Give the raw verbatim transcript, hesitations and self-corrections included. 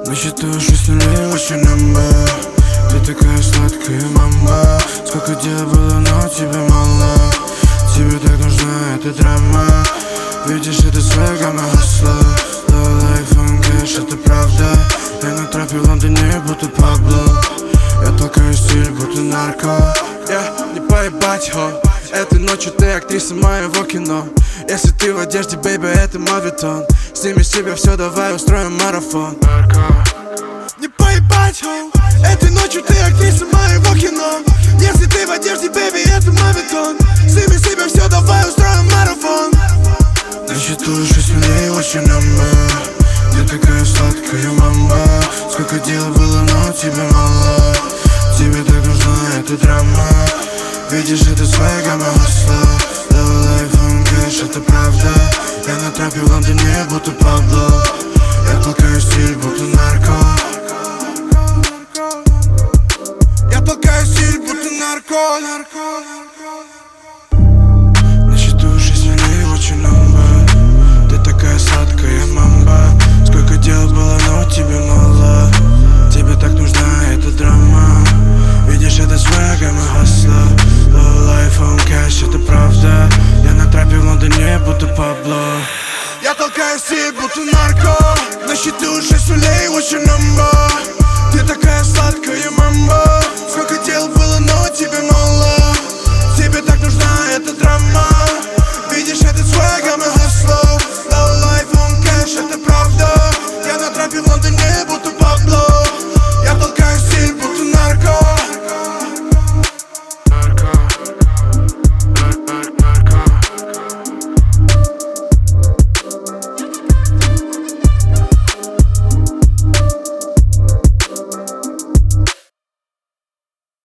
Насчитаю шесть нулей, очень намба. Ты такая сладкая мама. Сколько дел было, но тебе мало. Тебе так нужна эта драма. Видишь, это свега на хасла. Low life on cash, это правда. Я на трапе в Лондоне, будто Пабло. Я толкаю стиль, будто нарко. Я не поебать, хо. Этой ночью ты актриса моего кино. Если ты в одежде, бейби, это мавитон. Сними с себя все, давай устроим марафон. Не поебать, хо. Этой ночью ты актриса моего кино. Если ты в одежде, бейби, это мавитон. Сними с себя все, давай устроим марафон. Насчитаю шесть нулей, очень намба. Ты такая сладкая мама. Сколько дел было, но тебе мало. Тебе так нужна эта драма. Видишь, это свега на хасла. Low life on cash, это правда. Я на трапе в Лондоне, будто Пабло. Я толкаю стиль, будто нарко. Я толкаю стиль, будто нарко. Насчитаю шесть нулей, очень намба. Ты такая сладкая мамба. Сколько дел было, но тебе мало. Тебе так нужна эта драма. Видишь, это свега на хасла. Low life on cash, это правда. Я на трапе в Лондоне, будто Пабло. Я толкаю стиль, будто нарко. Насчитаю шесть нулей, очень намба.